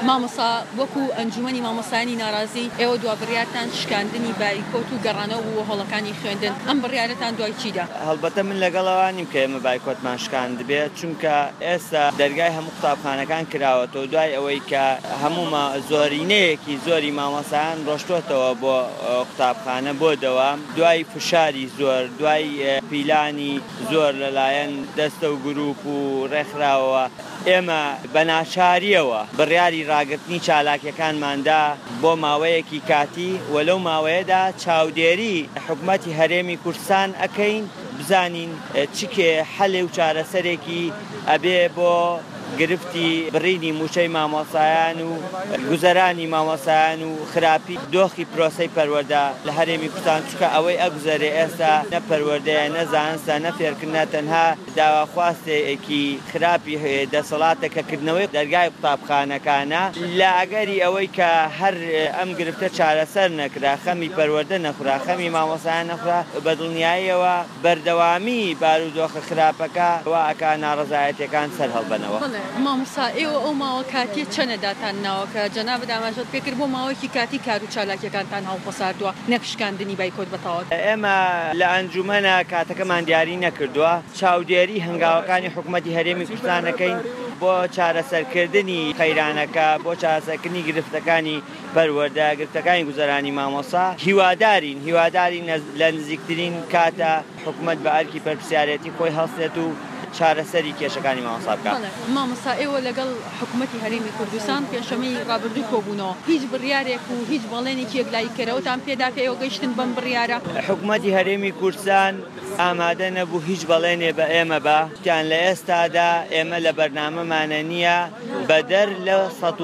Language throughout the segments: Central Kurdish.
مامۆستا وەکو ئەنجومەنی مامۆستایانی ناڕازی ئێوە دوا بڕیارتان شکاندنی بایکۆت و گەڕانەوە بووە هەوڵەکانی خوێندن ئەم بڕیارەتان دوای چیدا؟ هەڵبەتە من لەگەڵەوانیم کە ئێمە بایکۆتمان شکاند بێت چونکە ئێستا دەرگای هەموو قوتابخانەکان کراوەتەوە دوای ئەوەی کە هەموو زۆرینەیەکی زۆری مامۆستایان ڕۆشتوتەوە بۆ قوتابخانە بۆ دەوام دوای فشاری زۆر دوای پیلانی زۆر لەلایەن دەستە و گروپ و ڕێکخراوەوە ئێمە بە ناچاریەوە بڕیاری ڕاگررتنی چالاکیەکانماندا بۆ ماوەیەکی کاتی وەلەو ماوەیەدا چاودێری حکوومەتی هەرێمی کوردستان ئەکەین بزانین چکێ حەلێ و چارەسەرێکی ئەبێ بۆ گرفتی بڕینی موچەی مامۆسایان و گوزەرانی مامۆسایان و خراپی دۆخی پرۆسەی پەروەردە لە هەرێمی کوردستان چکە ئەوەی ئەگوزارێ ئێستا نە پەروەردەیە نە زانستە نە فێرکردنە تەنها داواخواستێکی خراپی دەسەڵاتەکەکردنەوەی دەرگای قوتابخانەکانە لە ئەگەری ئەوەی کە هەر ئەم گرفتە چارەسەر نەکرا خەمی پەروەردە نەخورا خەمی مامۆسایان نەخورا بەدڵنیاییەوە بەردەوامی بارودۆخە خراپەکە وا ئەکا ناڕەزایەتەکان سەر هەڵبەنەوە. مامۆستا ئێوە ئەو ماوە کاتیە چەنەداتان ناوەکە جەناب داماژۆت پێکرد بۆ ماوەیەکی کاتی کار و چالاکیەکانتان هەڵخۆساردووە نەکشکاندنی بایکۆت بەتەواو. ئێمە لە ئەنجومەنە کاتەکەمان دیاری نەکردووە چاودێری هەنگاوەکانی حکوومەتی هەرێمی کوردستانەکەین بۆ چارەسەرکردنی خەیرانەکە بۆ چارەسەرکردنی گرفتەکانی پەروەردە گرفتەکانی گوزەرانی مامۆستا هیوادارین لە نزیکترین کاتە حکوومەت بە ئەرکی بەرپرسیارەتی خۆی هەڵسێت و چارەسەری کێشەکانی مامۆستا بکات. مامۆستا ئێوە لەگەڵ حکوومەتی هەرێمی کوردستان پێشەمەی ڕابردوو کۆبوونەوە هیچ بڕیارێک و هیچ بەڵێنێکی یەکلاییکەرەوەتان پێدا کە ئێوە گەیشتن بەم بڕیارە؟ حکوومەتی هەرێمی کوردستان ئامادە نەبوو هیچ بەڵێنێ بە ئێمە بەیان لە ئێستادا ئێمە لە بەرنامەمانە نییە بەدەر لە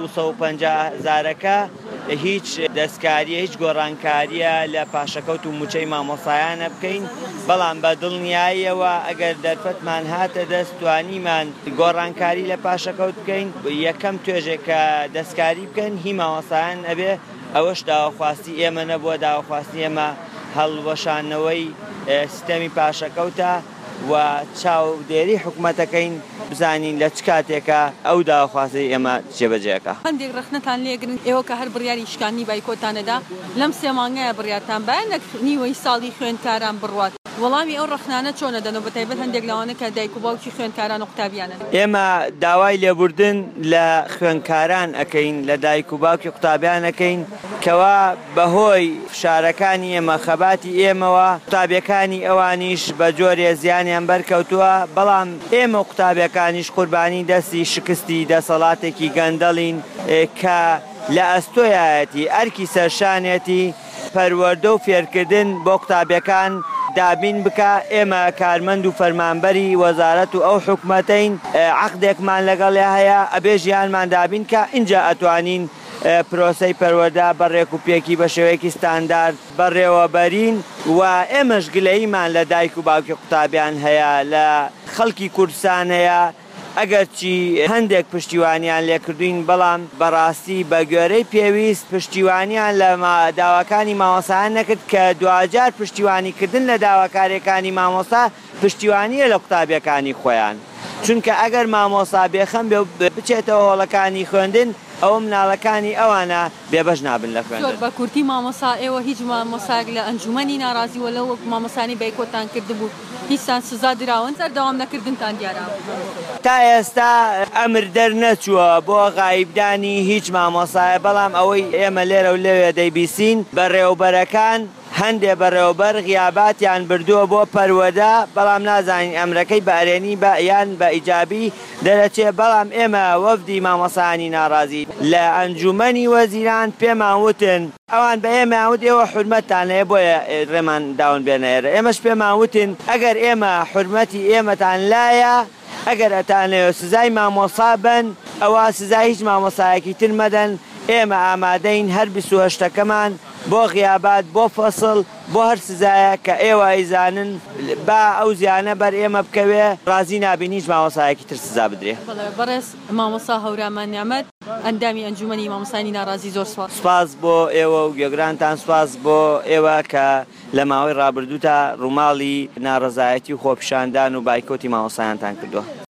150,000ەکە هیچ دەستکاریە هیچ گۆڕانکاریە لە پاشەکەوت و موچەی مامۆسایانە بکەین بەڵام بە دڵنیاییەوە ئەگەر دەرفەتمان هاتە دەستوانیمان گۆڕانکاری لە پاشەکەوت بکەین یەکەم توێژێک کە دەستکاری بکەن هی مامۆسایان ئەبێ ئەوەش داواخواستی ئێمە نەبووە داواخواستی ئێمە هەڵوەشانەوەی سیستەمی پاشەکەوتە و چاودێری حکوومەتەکەین بزانین لە چ کاتێکە ئەو داواخواستی ئێمە جێبەجێەکە. هەندێک ڕخنەتان لێگرن ئێوە کە هەر بڕیاری شکانی بایکۆتانەدا لەم 3 مانگایە بڕیارتان بایەنە نیوەی ساڵی خوێندکاران بڕوات وەڵامی ئەو ڕخنانە چۆنە دەنەوە بەتایبەت هەندێک لەوانە کە دایک و باوکی خوێندکاران و قوتابیانن. ئێمە داوای لێبوردن لە خوێندکاران ئەەکەین لە دایک و باوکی قوتابیان ئەەکەین کەوا بەهۆی فشارەکانی ئێمە خەباتی ئێمەوە قوتابیەکانی ئەوانیش بە جۆرێ زیانیان بەرکەوتووە بەڵام ئێمە قوتابیەکانیش قوربانی دەستی شکستی دەسەڵاتێکی گەندەڵین کە لە ئەستۆیەتی ئەرکی سەرشانێتی پەروەردە و فێرکردن بۆ قوتابیەکان دابین بکە ئێمە کارمەند و فەرمانبەری وەزارەت و ئەو حکوومەتەین عەقدێکمان لەگەڵێ هەیە ئەبێ ژیانمان دابین کە اینجا ئەتوانین پرۆسەی پەروەردە بەڕێک و پێکی بە شێوەیەکی ستاندارد بەڕێوەبەرین و ئێمەش گلەییمان لە دایک و باوکی قوتابیان هەیە لە خەڵکی کوردستان هەیە ئەگەرچی هەندێک پشتیوانیان لێکردوین بەڵام بەڕاستی بە گوێرەی پێویست پشتیوانیان لە داواکانی مامۆستایان نەکرد کە دوجار پشتیوانیکردن لە داواکاریەکانی مامۆستا پشتیوانیە لە قوتابیەکانی خۆیان چونکە ئەگەر مامۆستا بێخەم بچێتەوە هۆڵەکانی خوێندن ئەو مناڵەکانی ئەوانە بێبەش نابن لە خوێندن. بە کورتی مامۆستا ئێوە هیچ مامۆستاک لە ئەنجومەنی ناڕازی وە لەو مامۆستانی بایکۆتان کردبوو هیچتان سزا دراون سەردەوام نەکردنتان دیارە؟ تا ئێستا ئەمر دەرنەچووە بۆ غایبدانی هیچ مامۆستایە بەڵام ئەوەی ئێمە لێرە و لەوێ دەیبیسین بەڕێوەبەرەکان هەندێ بەڕێوەبەر غیاباتیان بردووە بۆ پەروەردە بەڵام نازانین ئەمرەکەی بە ئەرێنی یان بە ئیجابی دەرەچێت بەڵام ئێمە وەفدی مامۆستایانی ناڕازی لە ئەنجومەنی وەزیران پێمان وتن ئەوان بە ئێمە وت ئێوە حورمەتتان هەیە بۆیە ڕێمان داون بێنێرە ئێمەش پێمان وتن ئەگەر ئێمە حورمەتی ئێمەتان لایە ئەگەر ئەتانەوە سزای مامۆستا بن ئەوە سزای هیچ مامۆستایەکی تر مەدەن ئێمە ئامادەین هەر 28ەکەمان بۆ غیابات بۆ فەسڵ بۆ هەر سزایە کە ئێوە ئەیزانن با ئەو زیانە بەر ئێمە بکەوێ ڕازی نابین هیچ مامۆستایەکی تر سزا بدرێ. بەڕێز مامۆستا هەورامان نیامەت ئەندامی ئەنجومەنی مامۆستایانی ناڕازی زۆر سوپاس بۆ ئێوە و گوێگرانتان سوپاس بۆ ئێوە کە لە ماوەی ڕابردوودا ڕووماڵی ناڕەزایەتی و خۆپیشاندان و بایکۆتی مامۆستایانتان کردووە.